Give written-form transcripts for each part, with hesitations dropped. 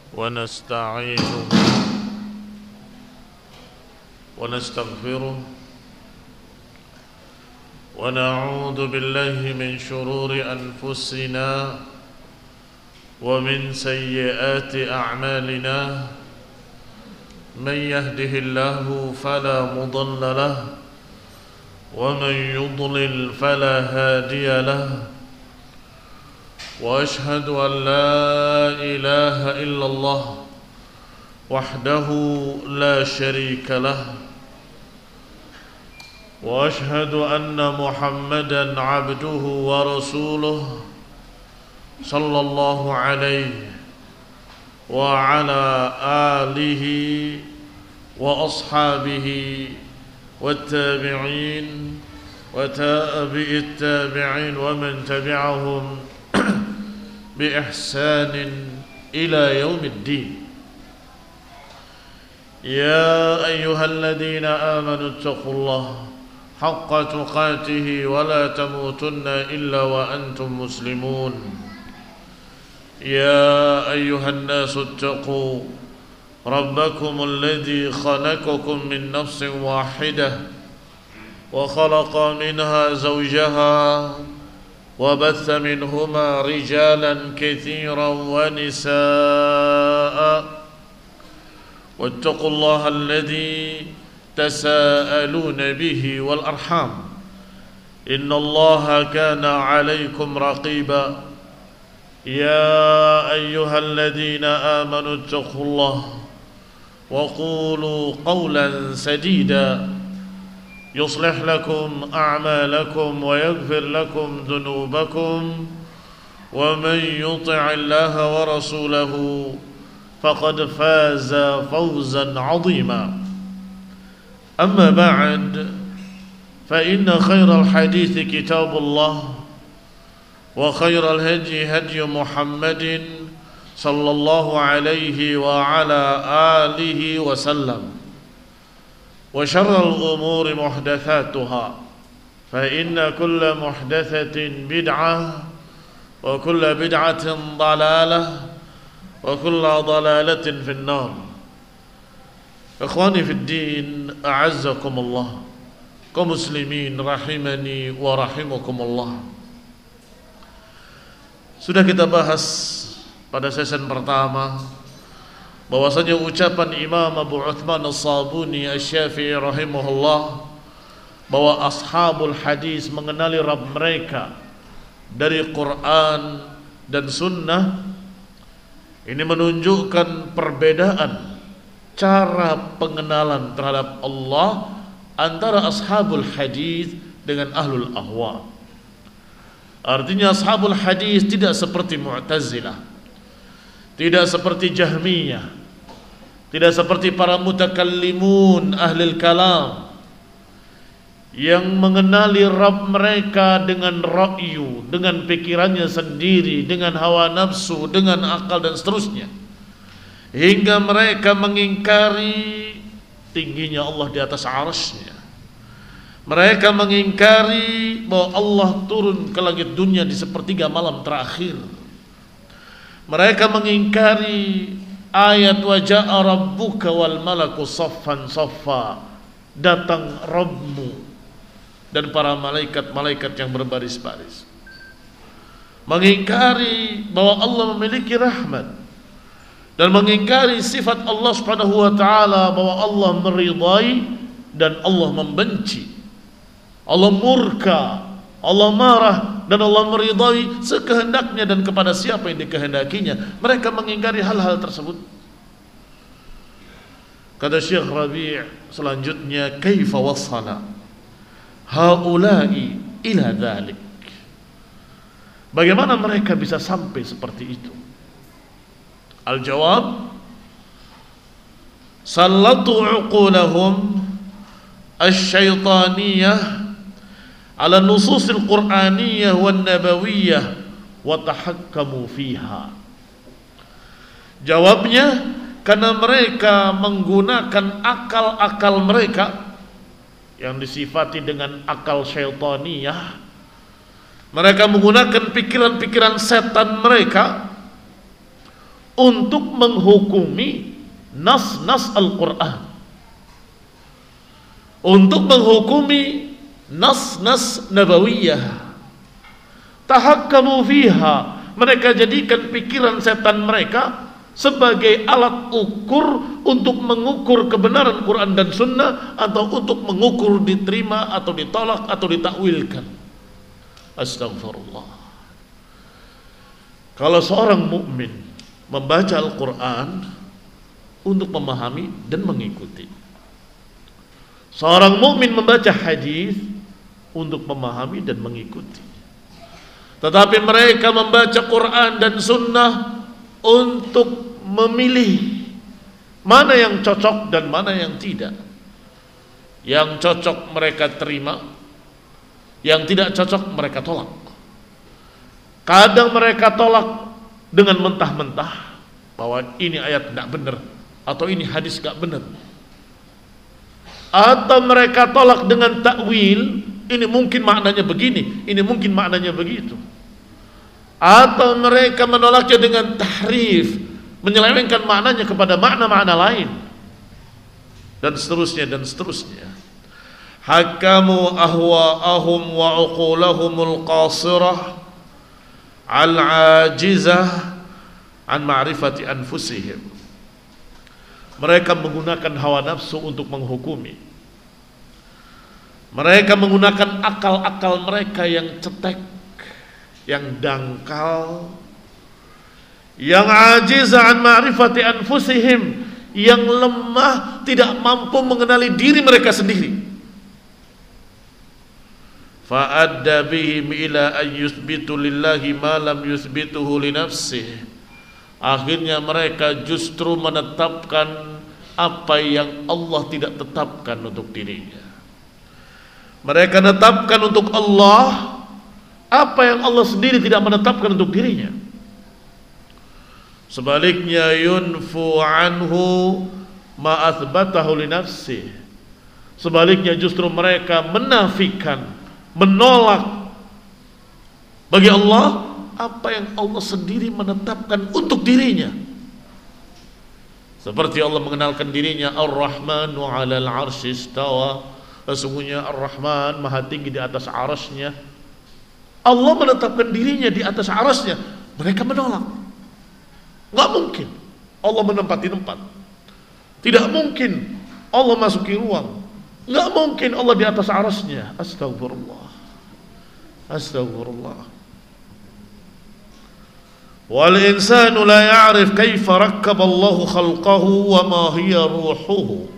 ونستعينه ونستغفره ونعوذ بالله من شرور أنفسنا ومن سيئات أعمالنا من يهده الله فلا مضل له ومن يضلل فلا هادي له وأشهد أن لا إله إلا الله وحده لا شريك له وأشهد أن محمدا عبده ورسوله صلى الله عليه وعلى آله وأصحابه والتابعين وتابع التابعين ومن تبعهم بإحسان إلى يوم الدين. يا أيها الذين آمنوا اتقوا الله حق تقاته ولا تموتن إلا وأنتم مسلمون. يا أيها الناس اتقوا ربكم الذي خلقكم من نفس واحدة وخلق منها زوجها وبث منهما رجالا كثيرا ونساء واتقوا الله الذي تساءلون به والأرحام إن الله كان عليكم رقيبا. يا أيها الذين آمنوا اتقوا الله وقولوا قولا سديدا يصلح لكم أعمالكم ويغفر لكم ذنوبكم ومن يطع الله ورسوله فقد فاز فوزا عظيما. أما بعد فإن خير الحديث كتاب الله وخير الهدي هدي محمد صلى الله عليه وعلى آله وسلم وشر الأمور محدثاتها فإن كل محدثة بدعة وكل بدعة ضلالة وكل ضلالة في النار. إخواني في الدين أعزكم الله kaum muslimin rahimani wa rahimakumullah. Sudah kita bahas pada season pertama bahwasanya ucapan Imam Abu Uthman As-Sabuni Asy-Syafi'i rahimahullah bahwa ashabul hadis mengenali Rabb mereka dari Quran dan Sunnah, ini menunjukkan perbedaan cara pengenalan terhadap Allah antara ashabul hadis dengan ahlul ahwa. Artinya ashabul hadis tidak seperti Mu'tazilah, tidak seperti Jahmiyah, tidak seperti para mutakallimun ahlul kalam yang mengenali Rabb mereka dengan ra'yu, dengan pikirannya sendiri, dengan hawa nafsu, dengan akal dan seterusnya, hingga mereka mengingkari tingginya Allah di atas arasy-Nya. Mereka mengingkari bahwa Allah turun ke langit dunia di sepertiga malam terakhir. Mereka mengingkari ayat wa ja'a rabbuka wal malaku saffan saffa, datang Rabbmu dan para malaikat-malaikat yang berbaris-baris. Mengingkari bahwa Allah memiliki rahmat dan mengingkari sifat Allah Subhanahu wa taala bahwa Allah meridai dan Allah membenci. Allah murka, Allah marah dan Allah meridai sekehendaknya dan kepada siapa yang dikehendakinya. Mereka mengingkari hal-hal tersebut. Kata Syekh Rabi' selanjutnya, kaifa wasala haula'i ila dzalik. Bagaimana mereka bisa sampai seperti itu? Al-jawab, sallatu uqulahum asy-syaitaniyah ala nususil qur'aniyah wan nabawiyyah wa tahakkamu fiha. Jawabnya, karena mereka menggunakan akal-akal mereka yang disifati dengan akal syaitaniyah. Mereka menggunakan pikiran-pikiran setan mereka untuk menghukumi nas-nas Al-Quran, untuk menghukumi nas-nas nabawiyah. Tahakkamu fiha, mereka jadikan pikiran setan mereka sebagai alat ukur untuk mengukur kebenaran Quran dan Sunnah, atau untuk mengukur diterima atau ditolak atau ditakwilkan. Astagfirullah. Kalau seorang mukmin membaca Al-Quran untuk memahami dan mengikuti, seorang mukmin membaca hadis untuk memahami dan mengikuti, tetapi mereka membaca Quran dan Sunnah untuk memilih mana yang cocok dan mana yang tidak. Yang cocok mereka terima, yang tidak cocok mereka tolak. Kadang mereka tolak dengan mentah-mentah bahwa ini ayat tidak benar atau ini hadis tidak benar. Atau mereka tolak dengan takwil, ini mungkin maknanya begini, ini mungkin maknanya begitu. Atau mereka menolaknya dengan tahrif, menyelewengkan maknanya kepada makna-makna lain, dan seterusnya dan seterusnya. Hakamu ahwa'ahum wa uqulahumul qasirah al-ajizah an ma'rifati anfusihim. Mereka menggunakan hawa nafsu untuk menghukumi. Mereka menggunakan akal-akal mereka yang cetek, yang dangkal, yang ajizah an ma'rifati anfusihim, yang lemah, tidak mampu mengenali diri mereka sendiri. Fa'adda bihim ila an yusbitu lillahi ma lam yusbituhu li nafsihi. Akhirnya mereka justru menetapkan apa yang Allah tidak tetapkan untuk dirinya. Mereka menetapkan untuk Allah apa yang Allah sendiri tidak menetapkan untuk dirinya. Sebaliknya, yunfu anhu ma athbatahu li nafsihi. Sebaliknya justru mereka menafikan, menolak bagi Allah apa yang Allah sendiri menetapkan untuk dirinya. Seperti Allah mengenalkan dirinya Ar-Rahmanu 'alal 'arsy istawa. Sesungguhnya Ar-Rahman maha tinggi di atas arasnya. Allah menetapkan dirinya di atas arasnya. Mereka menolak. Enggak mungkin Allah menempati tempat. Tidak mungkin Allah masuki ruang. Enggak mungkin Allah di atas arasnya. Astagfirullah. Astagfirullah. Wal insanu la ya'rif kaifa rakkaba Allahu khalqahu wa ma hiya ruhuhu.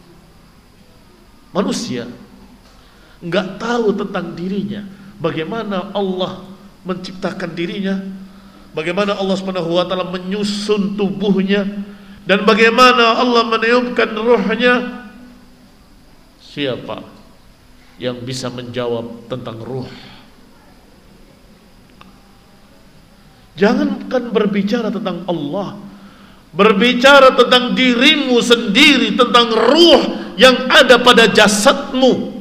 Manusia enggak tahu tentang dirinya, bagaimana Allah menciptakan dirinya, bagaimana Allah Subhanahu wa taala menyusun tubuhnya, dan bagaimana Allah meniupkan ruhnya. Siapa yang bisa menjawab tentang ruh? Jangankan berbicara tentang Allah, berbicara tentang dirimu sendiri, tentang ruh yang ada pada jasadmu.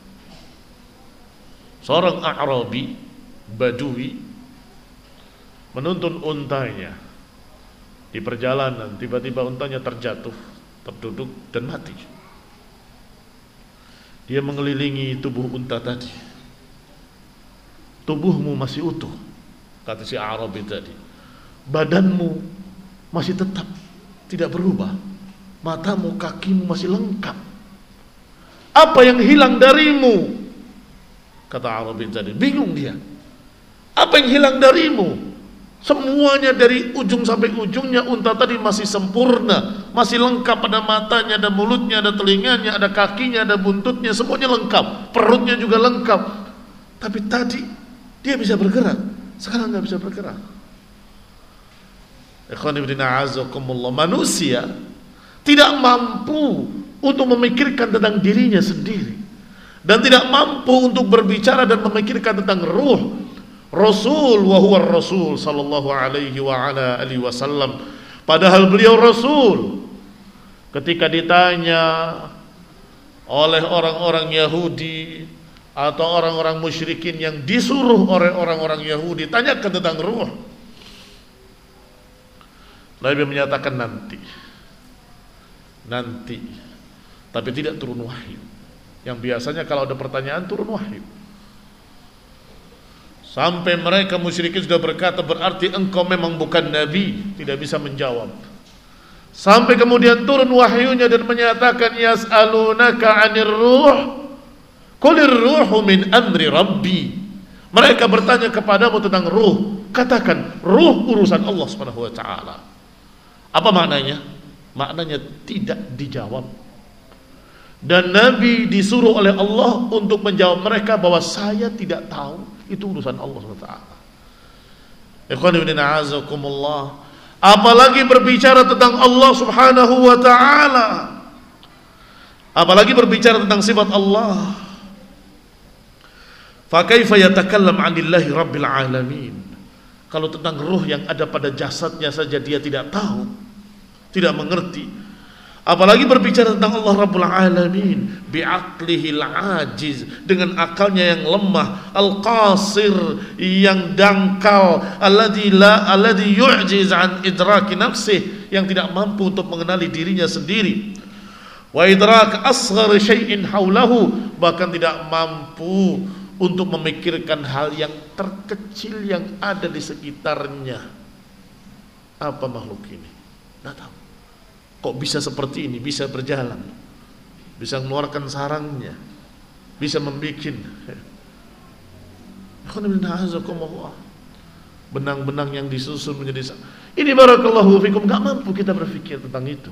Seorang A'rabi, Badui, menuntun untanya di perjalanan. Tiba-tiba untanya terjatuh, terduduk dan mati. Dia mengelilingi tubuh unta tadi. Tubuhmu masih utuh, kata si Arabi tadi. Badanmu masih tetap tidak berubah. Matamu, kakimu masih lengkap. Apa yang hilang darimu? Kata Arabi tadi. Bingung dia. Apa yang hilang darimu? Semuanya dari ujung sampai ujungnya unta tadi masih sempurna, masih lengkap. Ada matanya, ada mulutnya, ada telinganya, ada kakinya, ada buntutnya, semuanya lengkap. Perutnya juga lengkap. Tapi tadi dia bisa bergerak, sekarang nggak bisa bergerak. Ikhwan fillah a'azzakumullah, manusia tidak mampu untuk memikirkan tentang dirinya sendiri, dan tidak mampu untuk berbicara dan memikirkan tentang ruh. Rasul wa huwa Rasul sallallahu alaihi wa ala alihi wasallam, padahal beliau Rasul. Ketika ditanya oleh orang-orang Yahudi atau orang-orang musyrikin yang disuruh oleh orang-orang Yahudi, tanyakan tentang ruh. Nabi menyatakan nanti, tapi tidak turun wahyu. Yang biasanya kalau ada pertanyaan turun wahyu. Sampai mereka musyrikin sudah berkata, berarti engkau memang bukan nabi, tidak bisa menjawab. Sampai kemudian turun wahyunya dan menyatakan, yas'alunaka 'anir ruh, qulir ruhu min amri rabbi. Mereka bertanya kepadamu tentang ruh, katakan ruh urusan Allah Subhanahu wa taala. Apa maknanya? Maknanya tidak dijawab. Dan Nabi disuruh oleh Allah untuk menjawab mereka bahwa saya tidak tahu, itu urusan Allah Subhanahu wa taala. Ikhwan fillah, a'azakumullah. Apalagi berbicara tentang Allah Subhanahu wa taala. Apalagi berbicara tentang sifat Allah. Fa kaifa yatakallam 'anillahi rabbil alamin. Kalau tentang ruh yang ada pada jasadnya saja dia tidak tahu, tidak mengerti, apalagi berbicara tentang Allah Rabbul Alamin, bi'aqlihil ajiz, dengan akalnya yang lemah, al-qasir, yang dangkal, alladhi yu'jiz an idraki nafsih, yang tidak mampu untuk mengenali dirinya sendiri, wa idrak asghar syai'in haulahu, bahkan tidak mampu untuk memikirkan hal yang terkecil yang ada di sekitarnya. Apa makhluk ini? Tidak tahu. Kok bisa seperti ini, bisa berjalan, bisa mengeluarkan sarangnya, bisa membikin benang-benang yang disusun menjadi ini. Barakallahu fikum, gak mampu kita berpikir tentang itu.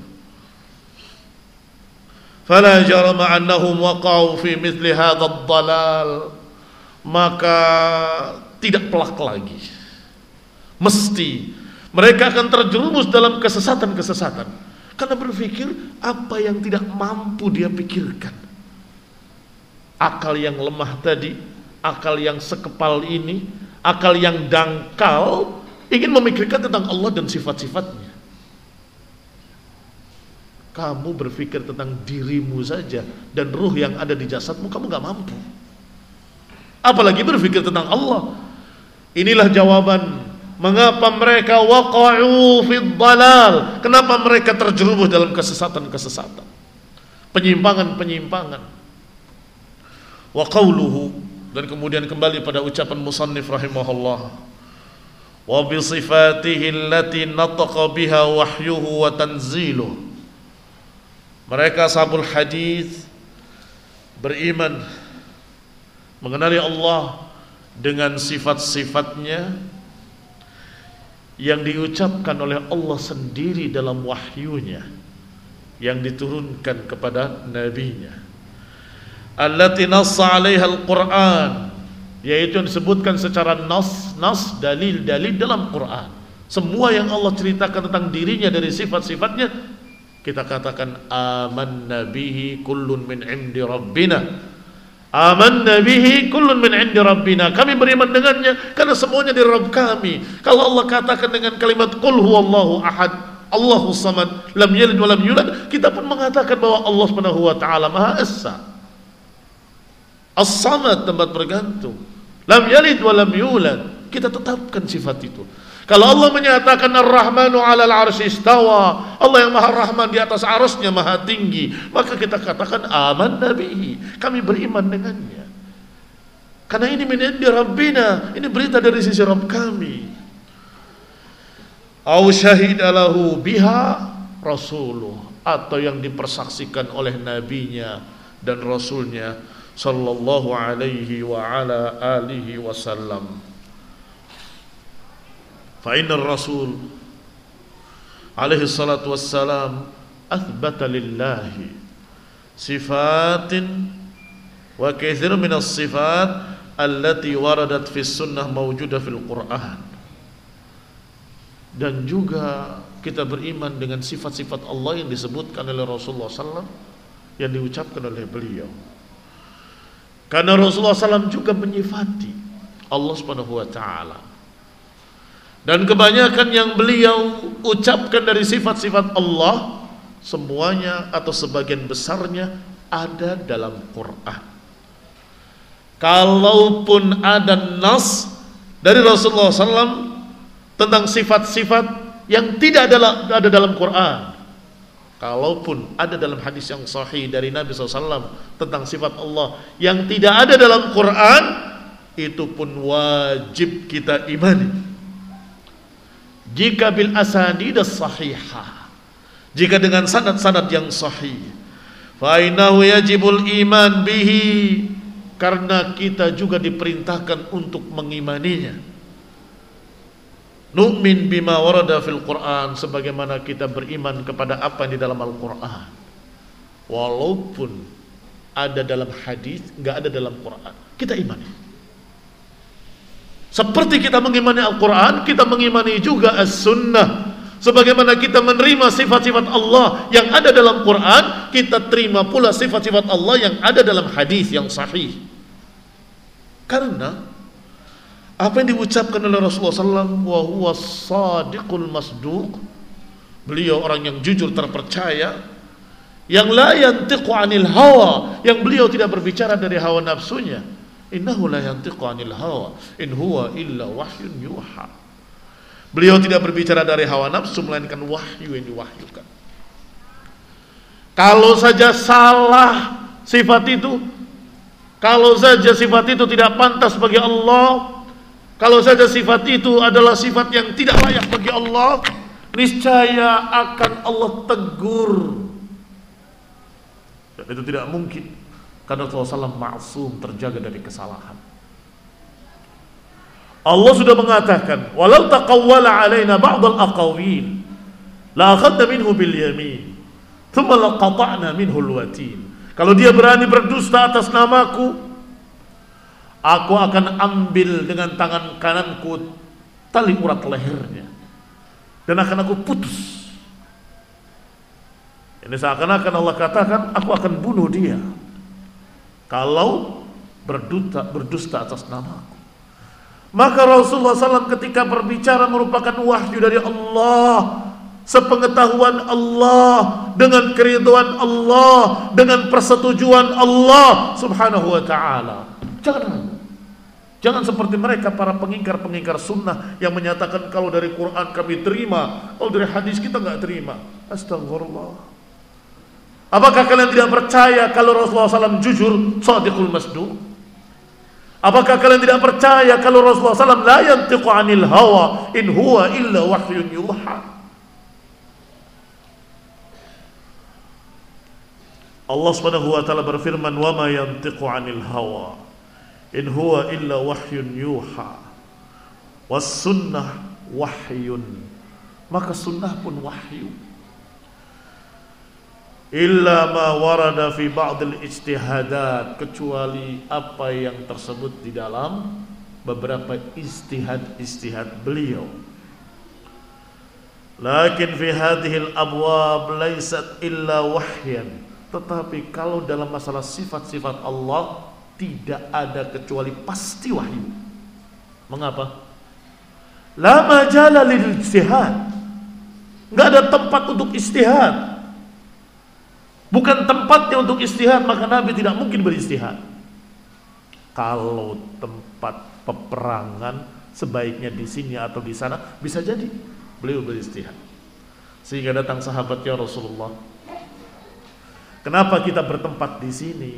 Fala jarama annahum waqa'u fi mithli hadzal dalal, maka tidak pelak lagi, mesti mereka akan terjerumus dalam kesesatan-kesesatan, karena berpikir apa yang tidak mampu dia pikirkan. Akal yang lemah tadi, akal yang sekepal ini, akal yang dangkal, ingin memikirkan tentang Allah dan sifat-sifatnya. Kamu berpikir tentang dirimu saja dan ruh yang ada di jasadmu, kamu gak mampu, apalagi berpikir tentang Allah. Inilah jawaban mengapa mereka waqa'u fid dalal, kenapa mereka terjerumus dalam kesesatan-kesesatan, penyimpangan-penyimpangan. Wa qawluhu, dan kemudian kembali pada ucapan musannif rahimahullah, wa bi sifatihi allati nataqa biha wahyuhu wa tanziluh. Mereka ashabul hadis beriman, mengenali Allah dengan sifat-sifatnya yang diucapkan oleh Allah sendiri dalam wahyunya yang diturunkan kepada nabinya, allati nassa 'alaiha al-Qur'an, yaitu yang disebutkan secara nas, dalil-dalil dalam Quran. Semua yang Allah ceritakan tentang dirinya dari sifat-sifatnya, kita katakan amanna bihi kullun min 'indi rabbina. Amanna bihi kullun min 'indi rabbina, kami beriman dengannya karena semuanya dari Rabb kami. Kalau Allah katakan dengan kalimat qul huwallahu ahad, Allahus samad, lam yalid wa lam yulad, kita pun mengatakan bahwa Allah Subhanahu wa taala Maha Esa. As-samad, tempat bergantung. Lam yalid wa lam yulad, kita tetapkan sifat itu. Kalau Allah menyatakan Ar-Rahmanu 'alal 'arsy istawa, Allah yang Maha Rahman di atas arasnya Maha tinggi, maka kita katakan amanna bihi, kami beriman dengannya. Karena ini min 'indi rabbina, ini berita dari sisi Rabb kami. Aw syahida lahu biha rasuluh, atau yang dipersaksikan oleh nabinya dan rasulnya sallallahu alaihi wa ala alihi wasallam. Fa innar rasul alaihi salatu wassalam athbata lillahi sifatin wa katsir min as-sifat allati waradat fi sunnah mawjudah fil Qur'an. Dan juga kita beriman dengan sifat-sifat Allah yang disebutkan oleh Rasulullah SAW, yang diucapkan oleh beliau. Karena Rasulullah SAW juga menyifati Allah Subhanahu wa taala. Dan kebanyakan yang beliau ucapkan dari sifat-sifat Allah, semuanya atau sebagian besarnya ada dalam Quran. Kalaupun ada nas dari Rasulullah SAW tentang sifat-sifat yang tidak ada dalam Quran. Kalaupun ada dalam hadis yang sahih dari Nabi SAW tentang sifat Allah yang tidak ada dalam Quran, itu pun wajib kita imani. Jika bil asanid as-sahihah, jika dengan sanad-sanad yang sahih, fa innahu yajibul iman bihi, karena kita juga diperintahkan untuk mengimaninya. Nu'min bima warada fil Quran, sebagaimana kita beriman kepada apa yang di dalam Al-Quran, walaupun ada dalam hadis, enggak ada dalam Quran, kita imani. Seperti kita mengimani Al-Quran, kita mengimani juga As-Sunnah. Sebagaimana kita menerima sifat-sifat Allah yang ada dalam Quran, kita terima pula sifat-sifat Allah yang ada dalam hadis yang sahih. Karena apa yang diucapkan oleh Rasulullah SAW, wa huwa sadiqul masduq, beliau orang yang jujur terpercaya, yang la yantiqu anil hawa, yang beliau tidak berbicara dari hawa nafsunya. Innahu la yantiqu anil hawa in huwa illa wahyun yuha. Beliau tidak berbicara dari hawa nafsu, melainkan wahyu yang diwahyukan. Kalau saja salah sifat itu, kalau saja sifat itu tidak pantas bagi Allah, kalau saja sifat itu adalah sifat yang tidak layak bagi Allah, niscaya akan Allah tegur. Dan itu tidak mungkin, karena Rasulullah SAW ma'sum, terjaga dari kesalahan. Allah sudah mengatakan, walau taqawwala alaina ba'd al-aqawil la akhadna minhu bil yamin thumma laqata'na minhu al-watin. Kalau dia berani berdusta atas namaku, aku akan ambil dengan tangan kananku tali urat lehernya dan akan aku putus. Ini seakan-akan Allah katakan, aku akan bunuh dia kalau berdusta atas namaku. Maka Rasulullah SAW ketika berbicara merupakan wahyu dari Allah, sepengetahuan Allah, dengan keridhaan Allah, dengan persetujuan Allah Subhanahu wa ta'ala. Jangan seperti mereka para pengingkar sunnah yang menyatakan kalau dari Quran kami terima, kalau dari hadis kita enggak terima. Astagfirullah. Apakah kalian tidak percaya kalau Rasulullah SAW jujur, sadiqul masduq? Apakah kalian tidak percaya kalau Rasulullah SAW la yantiqu anil hawa in huwa illa wahyun yuha? Allah Subhanahu wa ta'ala berfirman, wa ma yantiqu anil hawa in huwa illa wahyun yuha. Was sunnah wahyun, maka sunnah pun wahyu. Illa ma warada fi ba'dil ijtihadat, kecuali apa yang tersebut di dalam beberapa istihad beliau. Lakin fi hadhil abwab laysat illa wahyan, tetapi kalau dalam masalah sifat-sifat Allah tidak ada kecuali pasti wahyu. Mengapa? La majala lil ijtihad, enggak ada tempat untuk istihad. Bukan tempatnya untuk istihad, maka Nabi tidak mungkin beristihad. Kalau tempat peperangan sebaiknya di sini atau di sana, bisa jadi beliau beristihad. Sehingga datang sahabatnya Rasulullah, kenapa kita bertempat di sini,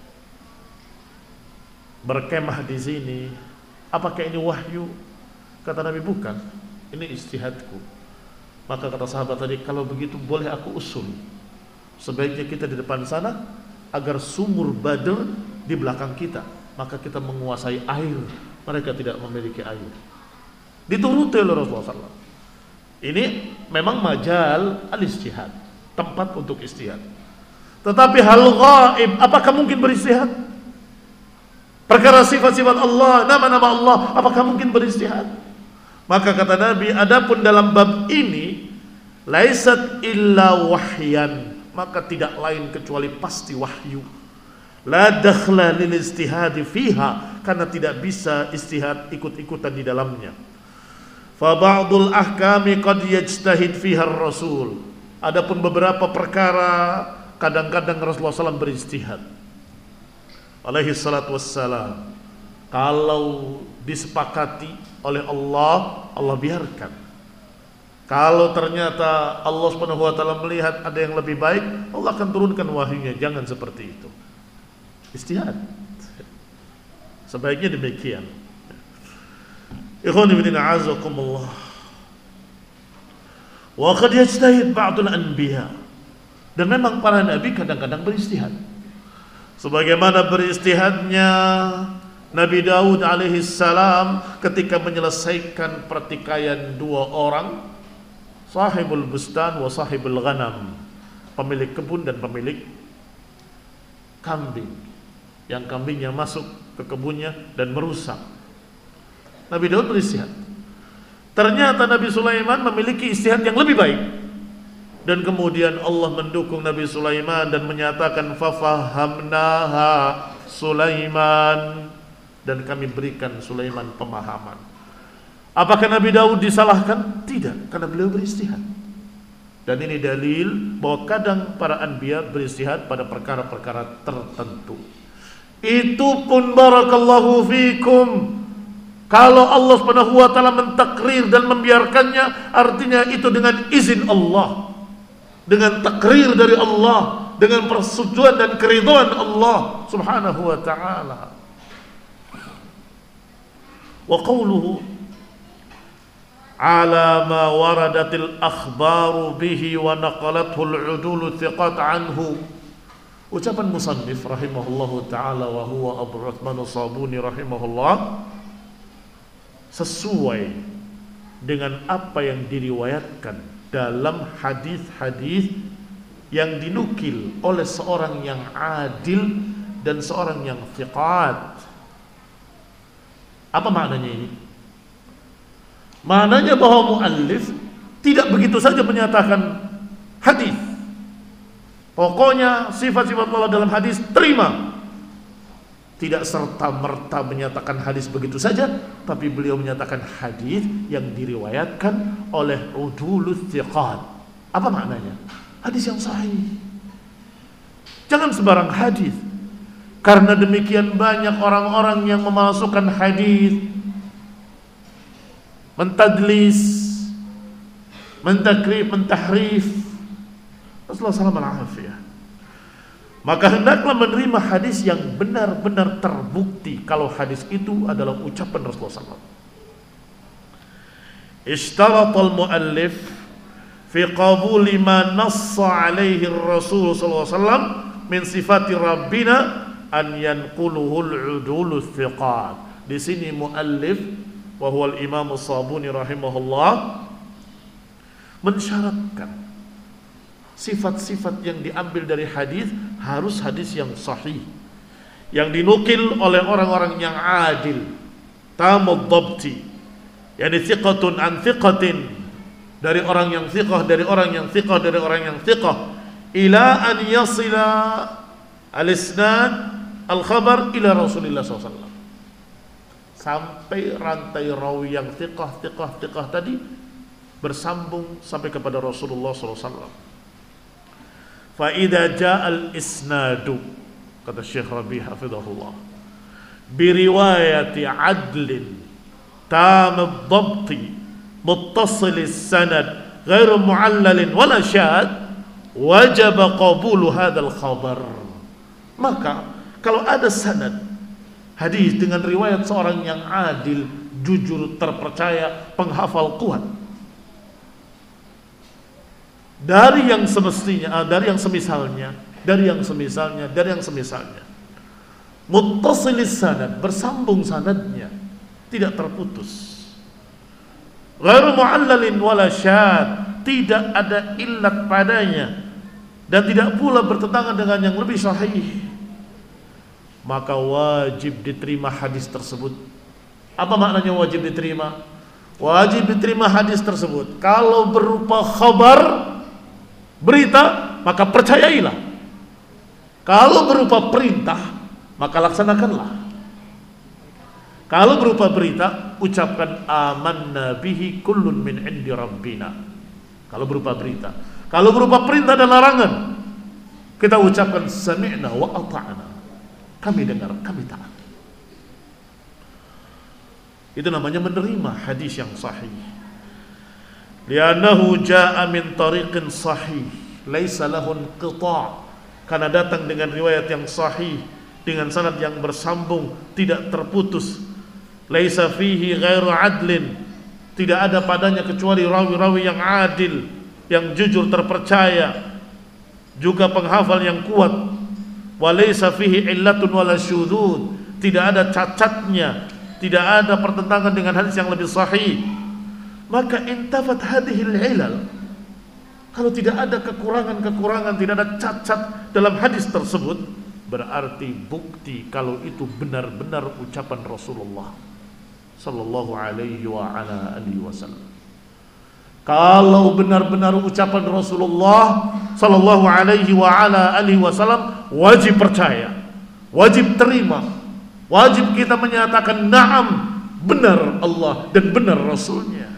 berkemah di sini? Apakah ini wahyu? Kata Nabi, bukan, ini istihadku. Maka kata sahabat tadi, kalau begitu boleh aku usul, sebaiknya kita di depan sana, agar sumur Badr di belakang kita, maka kita menguasai air, mereka tidak memiliki air. Dituruti oleh Rasulullah SAW. Ini memang majal al-istihad, tempat untuk istihad. Tetapi hal ghaib, apakah mungkin beristihad? Perkara sifat-sifat Allah, nama-nama Allah, apakah mungkin beristihad? Maka kata Nabi, adapun dalam bab ini, laisat illa wahyan, maka tidak lain kecuali pasti wahyu. La dakhla lil istihadi fiha, karena tidak bisa istihad ikut-ikutan di dalamnya. Fa ba'dul ahkami qad yajtahid fiha ar-rasul, adapun beberapa perkara kadang-kadang Rasulullah SAW beristihad alaihi salatu wassalam. Kalau disepakati oleh Allah, Allah biarkan. Kalau ternyata Allah Subhanahu wa taala melihat ada yang lebih baik, Allah akan turunkan wahyunya. Jangan seperti itu. Ijtihad. Sebaiknya demikian. Ikhwani fillah azakumullah. Wa qad yajtahid ba'dul anbiya. Dan memang para nabi kadang-kadang beristihad. Sebagaimana beristihadnya Nabi Daud alaihi salam ketika menyelesaikan pertikaian dua orang, sahibul bustan wa sahibul ghanam, pemilik kebun dan pemilik kambing. Yang kambingnya masuk ke kebunnya dan merusak. Nabi Daud beristihad. Ternyata Nabi Sulaiman memiliki istihad yang lebih baik. Dan kemudian Allah mendukung Nabi Sulaiman dan menyatakan fafahamnaha Sulaiman, dan kami berikan Sulaiman pemahaman. Apakah Nabi Daud disalahkan? Tidak, karena beliau beristihad. Dan ini dalil bahwa kadang para anbiya beristihad pada perkara-perkara tertentu. Itu pun barakallahu fikum, kalau Allah Subhanahu wa taala mentakrir dan membiarkannya, artinya itu dengan izin Allah, dengan takrir dari Allah, dengan persetujuan dan keridhaan Allah Subhanahu wa taala. Wa qawluhu ala ma waradatil akhbaru bihi wa naqalathu al-udul thiqat anhu. Ucapan musannif rahimahullahu ta'ala wa huwa Abu Uthman As-Sabuni rahimahullah, sesuai dengan apa yang diriwayatkan dalam hadis-hadis yang dinukil oleh seorang yang adil dan seorang yang thiqat. Apa maknanya ini? Maknanya bahwa muallif tidak begitu saja menyatakan hadis. Pokoknya sifat-sifat Allah dalam hadis terima. Tidak serta-merta menyatakan hadis begitu saja, tapi beliau menyatakan hadis yang diriwayatkan oleh udulus thiqat. Apa maknanya? Hadis yang sahih. Jangan sembarang hadis. Karena demikian banyak orang-orang yang memasukkan hadis, mentadlis, mentakrif, mentahrif. Rasulullah SAW. Maka hendaklah menerima hadis yang benar-benar terbukti kalau hadis itu adalah ucapan Rasulullah SAW. Ishtaratal muallif fi qabuli ma nassa alaihi Rasul sallallahu alaihi wasallam min sifati Rabbina an yanquluhul udulus thiqat. Di sini muallif wa huwa al-Imam As-Sabuni rahimahullah mensyaratkan sifat-sifat yang diambil dari hadis harus hadis yang sahih, yang dinukil oleh orang-orang yang adil, tamud dhabti, yani thiqatun an thiqatin, dari orang yang thiqah, dari orang yang thiqah, dari orang yang thiqah, ila an yasila al-isnad al-khabar ila Rasulullah SAW, sampai rantai rawi yang thiqah tadi bersambung sampai kepada Rasulullah SAW. Fa idza ja'al isnadu, kata Syekh Rabi hafizahullah, bi riwayati adlin tam ad-dhabti muttasil as-sanad ghairu mu'allalin wala syad, wajaba qabulu hadzal khabar. Maka kalau ada sanad hadis dengan riwayat seorang yang adil, jujur, terpercaya, penghafal kuat, dari yang semestinya, dari yang semisalnya, dari yang semisalnya, dari yang semisalnya, muttasilis sanad, bersambung sanadnya, tidak terputus, ghairu mu'allalin wala syad, tidak ada illat padanya, dan tidak pula bertentangan dengan yang lebih sahih, maka wajib diterima hadis tersebut. Apa maknanya wajib diterima? Wajib diterima hadis tersebut kalau berupa khabar, berita, maka percayailah. Kalau berupa perintah, maka laksanakanlah. Kalau berupa berita, ucapkan amanna bihi kullun min indi rabbina. Kalau berupa berita. Kalau berupa perintah dan larangan, kita ucapkan sami'na wa ata'na. Kami dengar, kami taat. Itu namanya menerima hadis yang sahih. Li'annahu jaa'a min tariqin sahih laisa lahu inqita', karena datang dengan riwayat yang sahih dengan sanad yang bersambung, tidak terputus. Laisa fihi ghairu adlin, tidak ada padanya kecuali rawi-rawi yang adil, yang jujur, terpercaya, juga penghafal yang kuat. Wa laisa fihi illatun wala syudzud, tidak ada cacatnya, tidak ada pertentangan dengan hadis yang lebih sahih. Maka intafat hadhil ilal, kalau tidak ada kekurangan-kekurangan, tidak ada cacat dalam hadis tersebut, berarti bukti kalau itu benar-benar ucapan Rasulullah sallallahu alaihi wa ala alihi wasallam. Kalau benar-benar ucapan Rasulullah sallallahu alaihi wa ala alihi wasallam, wajib percaya, wajib terima, wajib kita menyatakan na'am, benar Allah dan benar Rasulnya.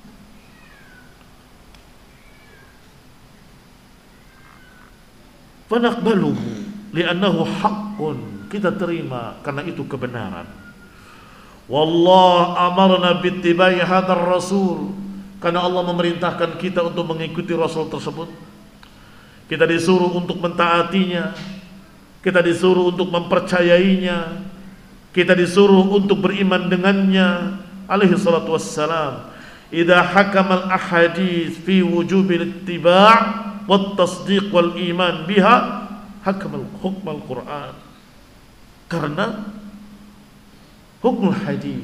Fanaqbaluhu li'annahu haqqun, kita terima karena itu kebenaran. Wallah amarna bittibai hadzal rasul, karena Allah memerintahkan kita untuk mengikuti Rasul tersebut. Kita disuruh untuk mentaatinya, kita disuruh untuk mempercayainya, kita disuruh untuk beriman dengannya alaihi salatu wassalam. Idza hakama al-ahadits fi wujubil ittiba' wat tasdiq wal iman biha hakama hukm al-Qur'an, karena hukum hadis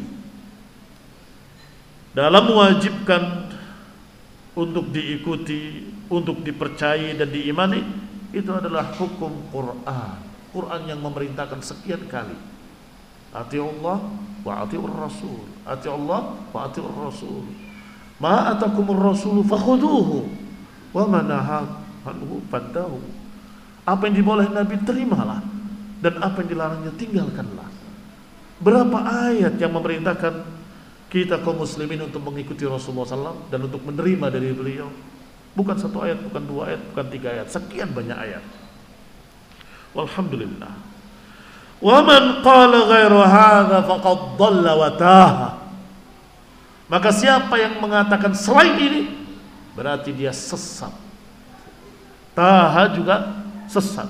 dalam mewajibkan untuk diikuti, untuk dipercayai dan diimani, itu adalah hukum Quran. Quran yang memerintahkan sekian kali, ati Allah wa atiur rasul, ati Allah wa atiur rasul, ma atakumur rasul fakhuduhu wa ma nahakum fantahu. Apa yang dibolehi Nabi terimalah, dan apa yang dilarangnya tinggalkanlah. Berapa ayat yang memerintahkan kita kaum muslimin untuk mengikuti Rasulullah SAW dan untuk menerima dari beliau? Bukan satu ayat, bukan dua ayat, bukan tiga ayat, sekian banyak ayat. Walhamdulillah. Wa man qala ghairu hadza faqad dhalla wa taha. Maka siapa yang mengatakan selain ini, berarti dia sesat. Taha juga sesat.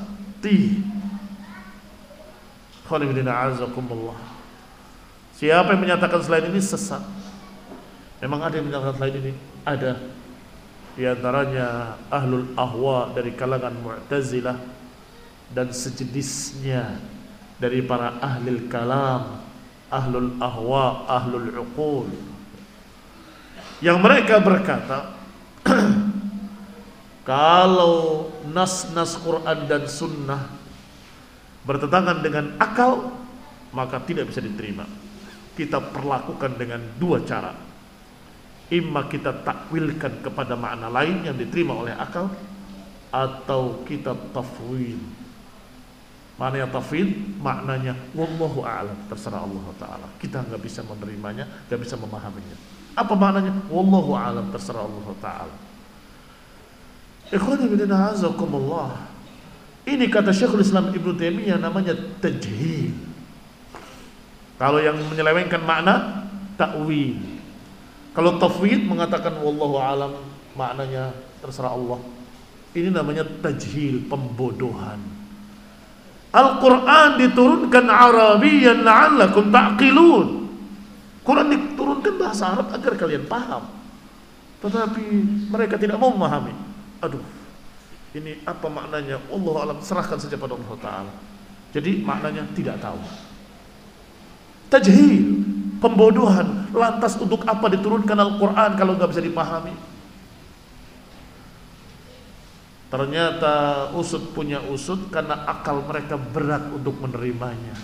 Khalifidina azakumullah. Siapa yang menyatakan selain ini sesat. Memang ada yang menyatakan selain ini? Ada. Di antaranya ahlul ahwa dari kalangan Mu'tazilah dan sejenisnya dari para ahlul kalam, ahlul ahwa, ahlul uqul, yang mereka berkata kalau nas-nas Quran dan sunnah bertentangan dengan akal, maka tidak bisa diterima. Kita perlakukan dengan dua cara. Imma kita takwilkan kepada makna lain yang diterima oleh akal, atau kita tafwid. Maknanya tafwid, maknanya wallahu a'lam, terserah Allah Ta'ala. Kita nggak bisa menerimanya, nggak bisa memahaminya. Apa maknanya? Wallahu a'lam, terserah Allah Ta'ala. Ikhwani fillah azakumullah. Ini kata Syekhul Islam Ibnu Taimiyah, namanya tajhil. Kalau yang menyelewengkan makna, takwil. Kalau tafwid mengatakan wallahu alam, maknanya terserah Allah. Ini namanya tajhil, pembodohan. Al-Quran diturunkan Arabiyan la'allakum ta'qilun. Quran diturunkan bahasa Arab agar kalian paham. Tetapi mereka tidak mau memahami. Aduh, ini apa maknanya? Wallahu alam, serahkan saja pada Allah Ta'ala. Jadi maknanya tidak tahu. Tajhil, pembodohan. Lantas untuk apa diturunkan Al-Quran kalau nggak bisa dipahami? Ternyata usut punya usut, karena akal mereka berat untuk menerimanya.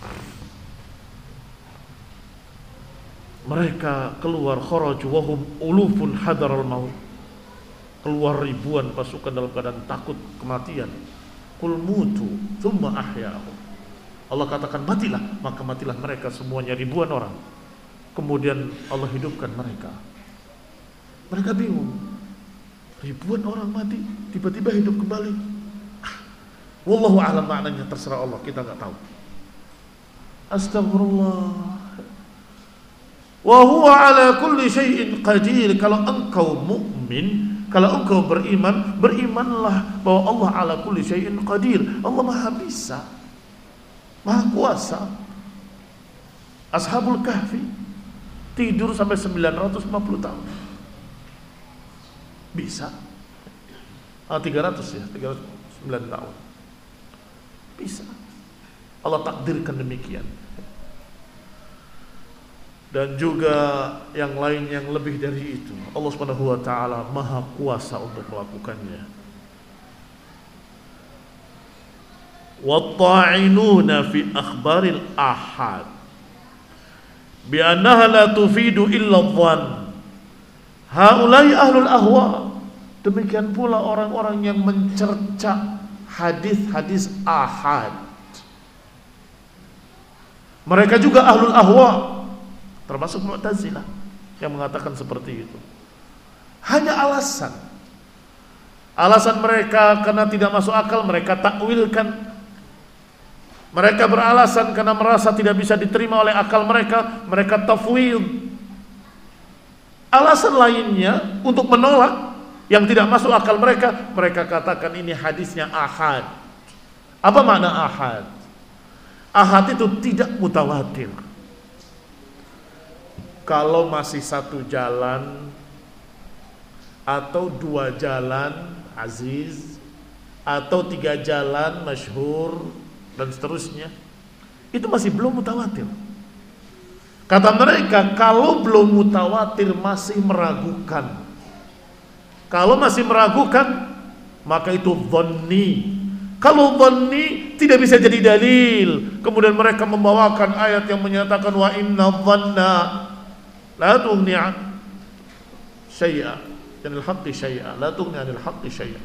Mereka keluar kharaju wahum ulufun hadaral maut, keluar ribuan pasukan dalam keadaan takut kematian. Qul mutu tsumma ahya'ahum. Allah katakan matilah, maka matilah mereka semuanya, ribuan orang. Kemudian Allah hidupkan mereka. Mereka bingung. Ribuan orang mati, tiba-tiba hidup kembali. Wallahu a'lam maknanya, terserah Allah, kita nggak tahu. Astagfirullah. Wa huwa ala kulli syai'in qadir. Kalau engkau mukmin, kalau engkau beriman, berimanlah bahwa Allah ala kulli syai'in qadir. Allah Maha bisa, Maha kuasa. Ashabul Kahfi tidur sampai 950 tahun. Bisa. 300 ya, 309 tahun. Bisa. Allah takdirkan demikian. Dan juga yang lain yang lebih dari itu, Allah Subhanahu wa taala Maha kuasa untuk melakukannya. Watta'inuna fi akhbaril ahad bi annaha la tufidu illa dhann. Haulai ahlul ahwa. Demikian pula orang-orang yang mencerca hadis-hadis ahad. Mereka juga ahlul ahwa, termasuk Mu'tazilah yang mengatakan seperti itu. Hanya alasan mereka karena tidak masuk akal, mereka takwilkan. Mereka beralasan karena merasa tidak bisa diterima oleh akal mereka, mereka tafwid. Alasan lainnya untuk menolak yang tidak masuk akal mereka, mereka katakan ini hadisnya ahad. Apa makna ahad? Ahad itu tidak mutawatir. Kalau masih satu jalan atau dua jalan aziz atau tiga jalan masyhur dan seterusnya, itu masih belum mutawatir. Kata mereka, kalau belum mutawatir masih meragukan. Kalau masih meragukan, maka itu dhanni. Kalau dhanni tidak bisa jadi dalil. Kemudian mereka membawakan ayat yang menyatakan wa inna dhanna la tughni syai'a, anil haqqi syai'a, la tughni anil haqqi syai'a.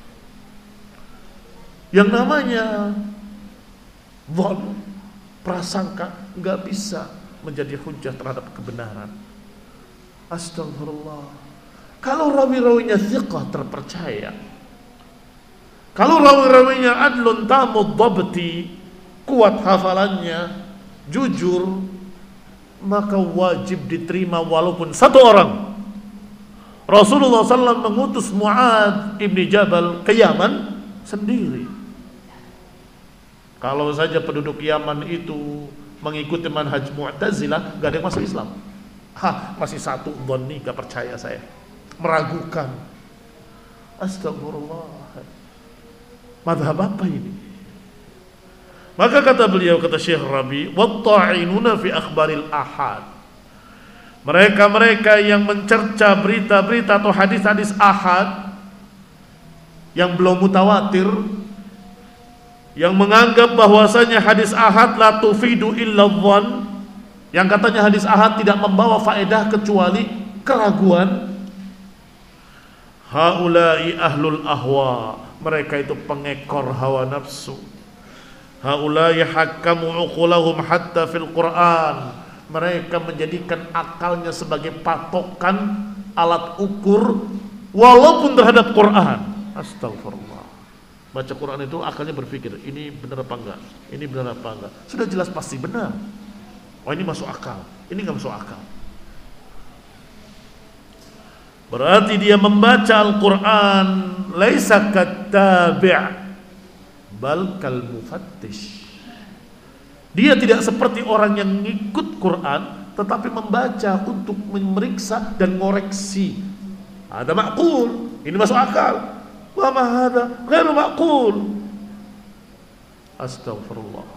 Yang namanya dhann, prasangka, enggak bisa menjadi hujjah terhadap kebenaran. Astagfirullah. Kalau rawi-rawinya thiqah, terpercaya, kalau rawi-rawinya adlun tamud dhabti, kuat hafalannya, jujur, maka wajib diterima walaupun satu orang. Rasulullah SAW mengutus Mu'adz ibni Jabal ke Yaman sendiri. Kalau saja penduduk Yaman itu mengikuti manhaj Mu'tazilah, gak ada yang masuk Islam. Masih satu dhanni, gak percaya saya, meragukan. Astagfirullah. Madhab apa ini? Maka kata beliau, kata Syekh Rabi, watta'inuna fi akhbaril ahad. Mereka-mereka yang mencerca berita-berita atau hadis-hadis ahad yang belum mutawatir, yang menganggap bahwasanya hadis ahad la tufidu illa dhann, yang katanya hadis ahad tidak membawa faedah kecuali keraguan. Haulai ahlul ahwa, mereka itu pengekor hawa nafsu. Haulai hakamu uqulahum hatta fil Quran, mereka menjadikan akalnya sebagai patokan, alat ukur walaupun terhadap Quran. Astagfirullah. Baca Quran itu akalnya berpikir, ini benar apa enggak? Ini benar apa enggak? Sudah jelas pasti benar. Oh, ini masuk akal, ini enggak masuk akal. Berarti dia membaca Al-Quran laisa kattabi' bal kal mufattish. Dia tidak seperti orang yang ngikut Quran, tetapi membaca untuk memeriksa dan ngoreksi. Ada ma'qul, ini masuk akal. Wa ma hadha ghairu ma'qul. Astagfirullah.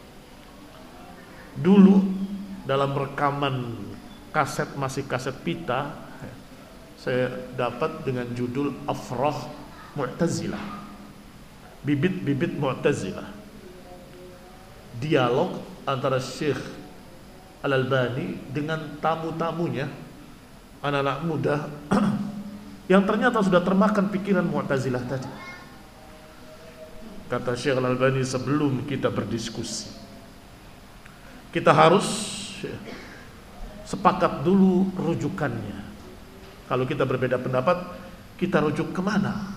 Dulu dalam rekaman kaset, masih kaset pita, saya dapat dengan judul Afrah Mu'tazilah, bibit-bibit Mu'tazilah. Dialog antara Syekh Al-Albani dengan tamu-tamunya, anak-anak muda yang ternyata sudah termakan pikiran Mu'tazilah tadi. Kata Syekh Al-Albani, sebelum kita berdiskusi, kita harus sepakat dulu rujukannya. Kalau kita berbeda pendapat, kita rujuk kemana?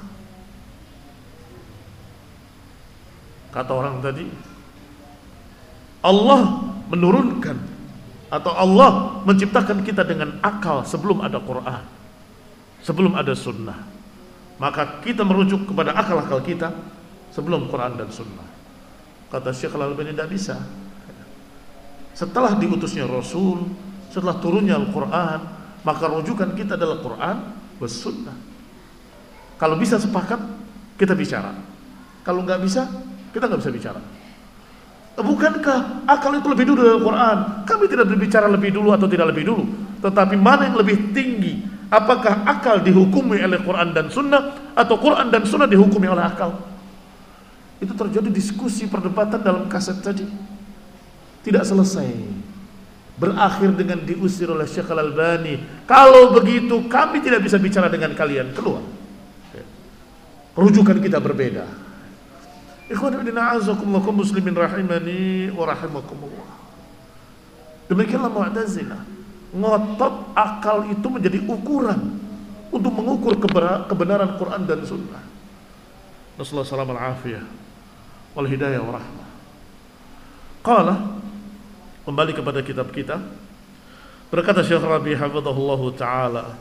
Kata orang tadi, Allah menurunkan atau Allah menciptakan kita dengan akal sebelum ada Quran, sebelum ada sunnah. Maka kita merujuk kepada akal-akal kita sebelum Quran dan sunnah. Kata Syekh Al-Albani, tidak bisa. Setelah diutusnya Rasul, setelah turunnya Al-Quran, maka rujukan kita adalah Quran dan sunnah. Kalau bisa sepakat, kita bicara. Kalau nggak bisa, kita nggak bisa bicara. Bukankah akal itu lebih dulu dari Al-Quran? Kami tidak berbicara lebih dulu atau tidak lebih dulu, tetapi mana yang lebih tinggi? Apakah akal dihukumi oleh Quran dan sunnah, atau Quran dan sunnah dihukumi oleh akal? Itu terjadi diskusi perdebatan dalam kaset tadi, tidak selesai, berakhir dengan diusir oleh Syekh Al-Albani. Kalau begitu kami tidak bisa bicara dengan kalian, keluar. Rujukan kita berbeda. Ikhwan fillah, a'azakumullah muslimin rahimani wa rahimakumullah. Demikianlah Mu'tazilah, ngotot akal itu menjadi ukuran untuk mengukur kebenaran Quran dan sunnah. Nasallahu salam al-afiyah wal hidayah wa rahmah. Qala, kembali kepada kitab kita, berkata Syekh Rabi hafizahullahu ta'ala,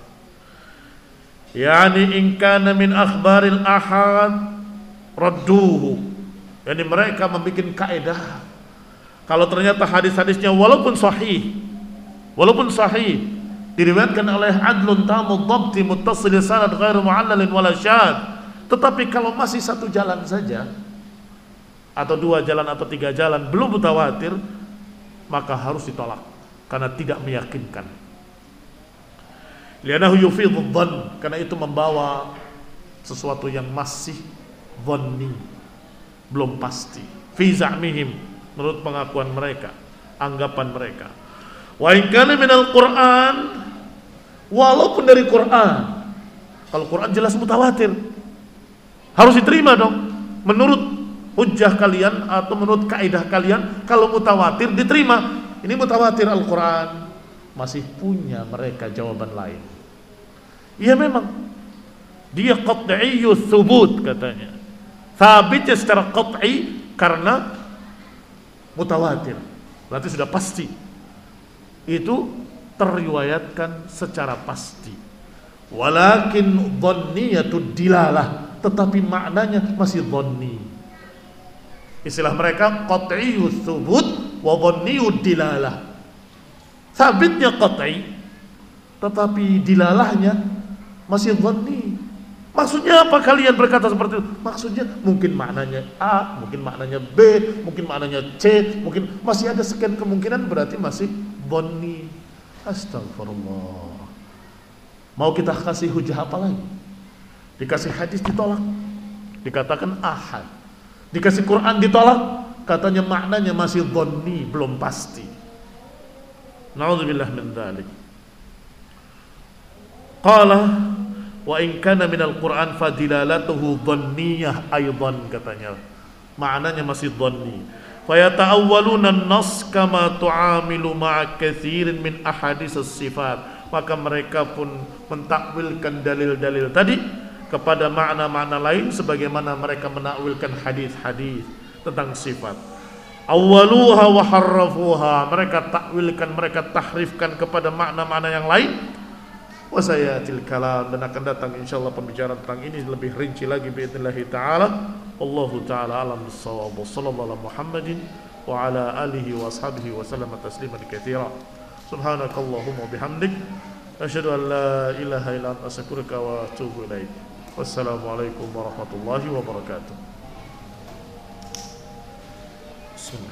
yani in kana min akhbaril ahad radduhu. Yani mereka membuat kaidah, kalau ternyata hadis-hadisnya walaupun sahih diriwayatkan oleh adlun tamud dhabti muttasil sanad ghairu mu'allalin wala syad, tetapi kalau masih satu jalan saja atau dua jalan atau tiga jalan belum mutawatir, maka harus ditolak karena tidak meyakinkan. Li'annahu yufidhu dhann, karena itu membawa sesuatu yang masih dhanni, belum pasti. Fi za'mihim, menurut pengakuan mereka, anggapan mereka. Wa in kana minal Qur'an, walaupun dari Quran. Kalau Quran jelas mutawatir, harus diterima dong. Menurut hujjah kalian atau menurut kaidah kalian, kalau mutawatir diterima. Ini mutawatir Al-Quran. Masih punya mereka jawaban lain. Iya memang, dia qat'iyyus thubut katanya, sabitnya secara qat'i karena mutawatir, berarti sudah pasti. Itu teriwayatkan secara pasti. Walakin dhanniyatud dilalah, tetapi maknanya masih dhanni. Istilah mereka qat'iyyus thubut wa dhanniyud dilalah. Sabitnya qat'i, tetapi dilalahnya masih dhanni. Maksudnya apa kalian berkata seperti itu? Maksudnya mungkin maknanya A, mungkin maknanya B, mungkin maknanya C, mungkin masih ada sekian kemungkinan, berarti masih dhanni. Astagfirullah. Mau kita kasih hujah apa lagi? Dikasih hadis ditolak, dikatakan ahad. Dikasih Quran ditolak, katanya maknanya masih dhanni, belum pasti. Na'udzubillah min dzalik. Qala wa in kana minal Qur'an fadilalatuhu dhanniyah aidan, katanya maknanya masih dhanni. Fa yata'awwaluna an-nass kama tu'amilu ma'a katsirin min ahadits as-sifat. Maka mereka pun mentakwilkan dalil-dalil tadi kepada makna-makna lain sebagaimana mereka menakwilkan hadis-hadis tentang sifat. Awwaluha wa harrafuha, mereka takwilkan, mereka tahrifkan kepada makna-makna yang lain. Wa sayatil kalam, dan akan datang insyaallah pembicaraan tentang ini lebih rinci lagi باذنillah taala. Wallahu taala alam bissawab. Sallallahu alaihi Muhammadin wa ala alihi wa ashabihi wa sallama tasliman katsira. Subhanakallahumma bihamdik asyhadu an la ilaha illa anta astaghfiruka wa atubu ilaik. Wassalamualaikum warahmatullahi wabarakatuh.